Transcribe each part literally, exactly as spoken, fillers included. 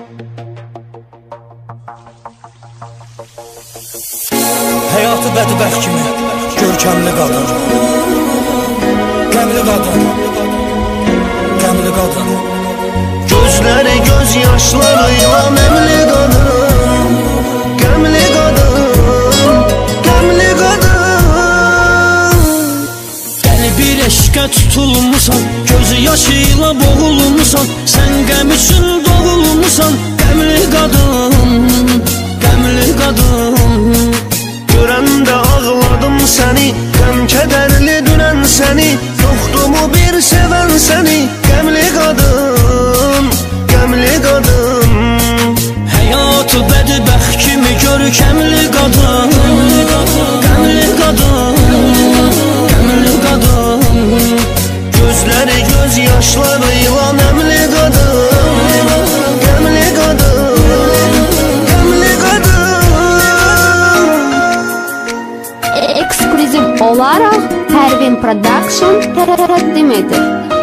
Həyatı bədbəxt kimi görkəmli qadın, qəmli qadın, qəmli qadın. Gözləri göz yaşlarıyla nəmli qadın, qəmli qadın, qəmli qadın. Qəlbi eşqə tutulmusan, gözü yaşıyla boğulmusan, sən qəm üçün doğulmusan, qəmli qadın, qəmli qadın. Görəndə ağladım səni, qəm kədərli dünən səni, yoxdumu bir sevən səni, qəmli qadın, qəmli qadın. Həyatı bədbəxt kimi görkəmli qadın, qəmli qadın, qəmli qadın. Gözləri göz yaşlarıyla nəmli qadın, qəmli qadın, qəmli qadın. Ekskluziv olaraq Pervin Production təqdim edir.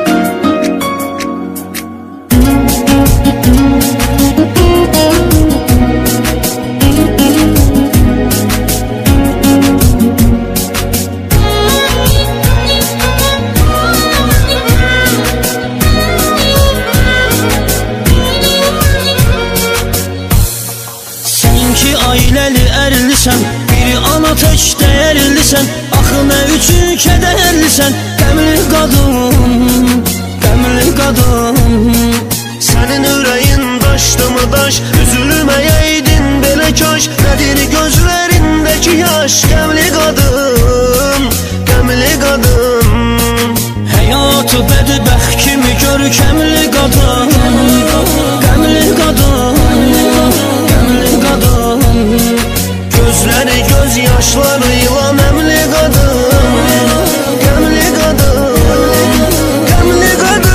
Sən ki ailəli ərlisən, biri ana tək dəyərlisən, axı nə üçün kədərlisən, qəmli qadın, qəmli qadın. Sənin ürəyin daşdı mı daş, üzülməyəydin belə kaş, nədir gözlərindəki yaş, qəmli qadın, qəmli qadın. Həyatı bədbəxt kimi görkəmli qadın, qəmli qadın, qəmli qadın. Gözləri göz yaşlarıyla nəmli qadın, qəmli qadın, qəmli qadın.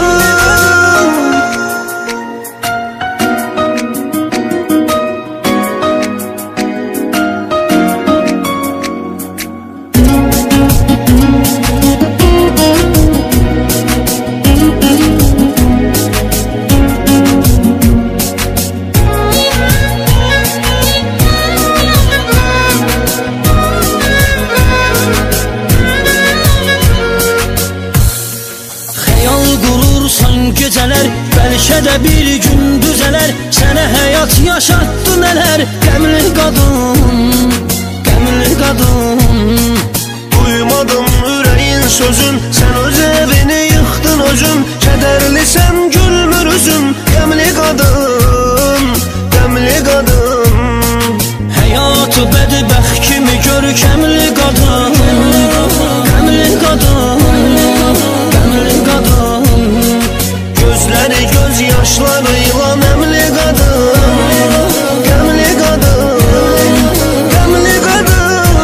Gecələr, bəlkə də bir gün düzələr, sənə həyat yaşatdı nələr, qəmli qadın, qəmli qadın. Duymadım ürəyin sözün, sən öz evini yıxdın özün, kədərlisən gülmür üzün, qəmli qadın, qəmli qadın. Həyatı bədbəxt kimi görkəmli qadın, qəmli qadın, qəmli qadın. Gözləri göz yaşlarıyla nəmli qadın, qəmli qadın, qəmli qadın.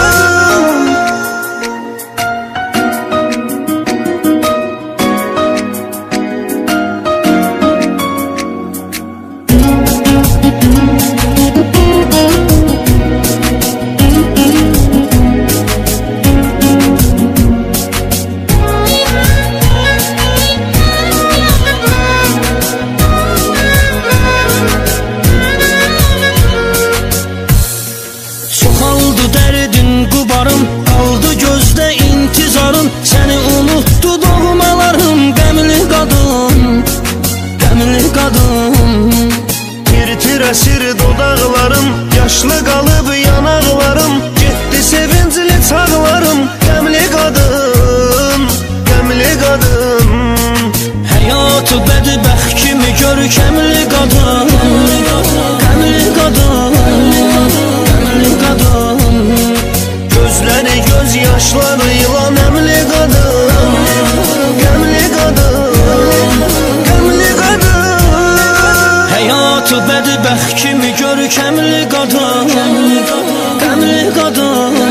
Çoxaldı dərdin qubarım, qaldı gözdə intizarım, səni unutdu doğmalarım, qəmli qadın, qəmli qadın. Bir tir əsir dodaqlarım, yaşlı qalıb yanaqlarım, getdi sevincli çağlarım, qəmli qadın, qəmli qadın. Həyatı bədbəxt kimi görkəmli qadın, qəmli qadın, qəmli qadın. Gözləri göz yaşlarıyla nəmli qadın, qəmli qadın, qəmli qadın. Həyatı bədbəxt kimi görkəmli qadın, qəmli qadın,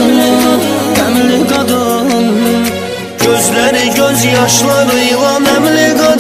qəmli qadın. Gözləri göz yaşlarıyla nəmli qadın.